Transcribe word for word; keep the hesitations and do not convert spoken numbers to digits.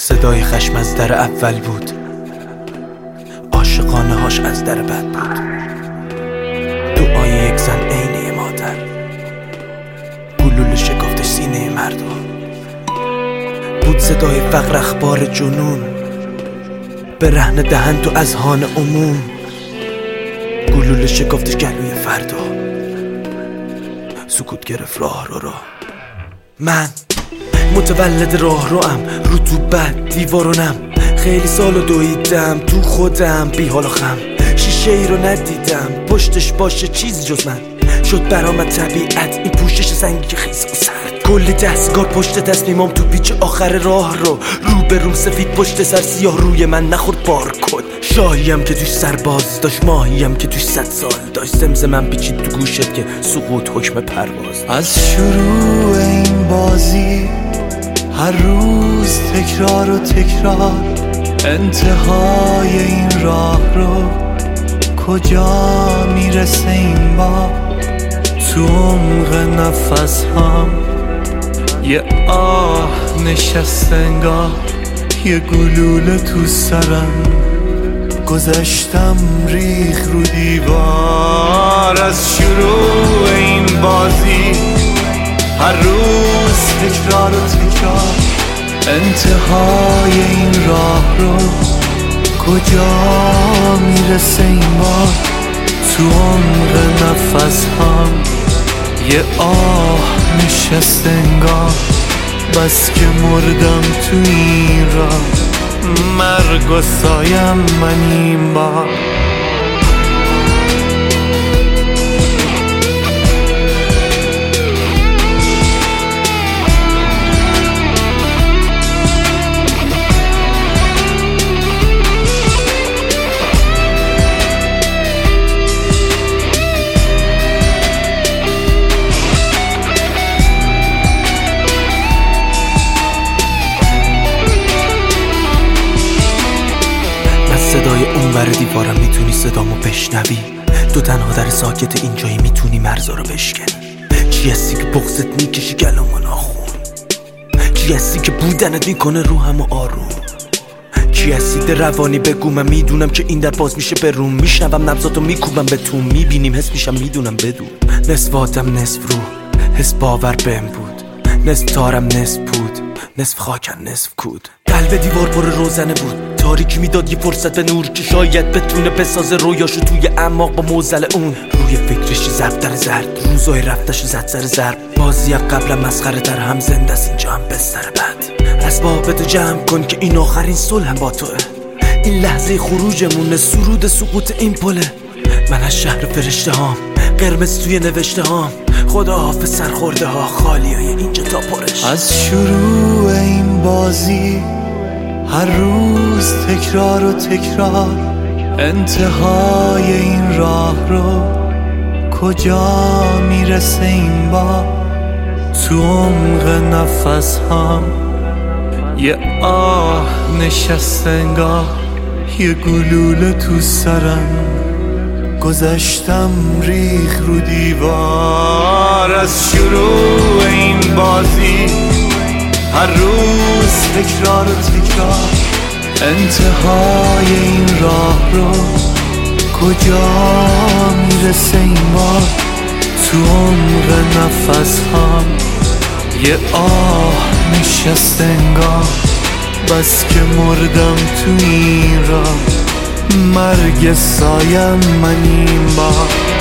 صدای خشم از در اول بود، عاشقانه هاش از در بد بود. دعای یک زن عینه مادر، گلوله شکفتش سینه مردم بود. صدای فقر اخبار جنون، به رهن دهن تو اذهان عموم. گلوله شکفتش گلوی فردا، سکوت گرفت راه رو را. من متولد راه رو ام، رطوبت دیوارونم. خیلی سالو دویدم تو خودم، بی حال و خم. شیشه ای رو ندیدم پشتش باشه چیزی جز من. شد برام طبیعت این پوشش سنگی که خیس و سرد. کل دستگار پشت تصمیمام تو پیچ آخر راه رو. رو به روم سفید پشت سر سیاه روی من نخورد بار کن. شاهیم که توش سرباز داشت، ماهیم که توش صد سال داشت. زمزمم پیچید تو گوشت که سقوط حکم پرواز. از شروع این بازی هر روز تکرار و تکرار، انتهای این راه رو کجا میرسه این بار؟ تو عمق نفس هم یه آه نشسته انگار، یه گلوله تو سرم گذشتم ریخ رو دیوار. از شروع این بازی هر روز تکرار و تکرار، انتهای این راه رو کجا میرسه این بار؟ تو عمق نفس هم یه آه نشسته انگار، بس که مردم تو این راه. مرگ و سایم من این بار. صدای اونور دیوارم میتونی صدامو بشنوی. تو تنها در ساکت اینجایی میتونی مرزا رو بشکنی. چی هستی که بغضت میکشی گلومو ناخون؟ چی هستی که بودنت میکنه روحمو آروم؟ چی هستی ده روانی بگو، من میدونم که این در باز میشه به روم. میشنوم نبضاتو میکوبم به تو، میبینیم حس میشم میدونم بدون. نصف آدم نصف روح، حس باور بهم بود. نصف تارم نصف بود، نصف خاکم نصف کود. قلب دیوار پر روزنه بود، تاریکی میداد یه فرصت به نور که شاید بتونه بسازه رویاشو توی اعماق با موزل اون. روی فکرش زبدر زرد، روزای رفتش زد سر ضرب. بازی قبلم مسخره تر هم زنده است اینجا هم بستر بد. اسبابتو جمع کن که این آخرین صلح با توه. این لحظه خروجمونه، سرود سقوط این پله. من از شهر فرشته هام، قرمز توی نوشته هام. خدا حافظ سرخورده ها، خالی های اینجا تا پرش. از شروع این بازی هر روز تکرار و تکرار، انتهای این راه رو کجا میرسه این بار؟ تو عمق نفس هم یه آه نشسته انگار، یه گلوله تو سرم گذشتم ریخ رو دیوار. از شروع این بازی هر روز تکرار و تکرار، انتهای این راه رو کجا میرسه این بار؟ تو عمق نفس هم یه آه نشسته انگار، بس که مردم تو این راه. مرگ سایم من این بار.